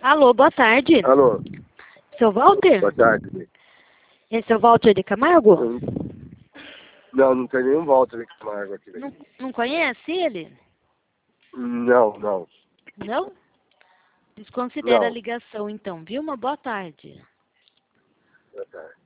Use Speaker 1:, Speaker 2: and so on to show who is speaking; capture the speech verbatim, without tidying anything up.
Speaker 1: Alô, boa tarde.
Speaker 2: Alô,
Speaker 1: Seu Walter?
Speaker 2: boa tarde.
Speaker 1: Esse é o Walter de Camargo?
Speaker 2: Hum. Não, não tem nenhum Walter de Camargo aqui.
Speaker 1: Não, não conhece ele?
Speaker 2: Não, não,
Speaker 1: Não? Desconsidera a
Speaker 2: não.
Speaker 1: ligação então, viu? Uma boa tarde.
Speaker 2: Boa tarde.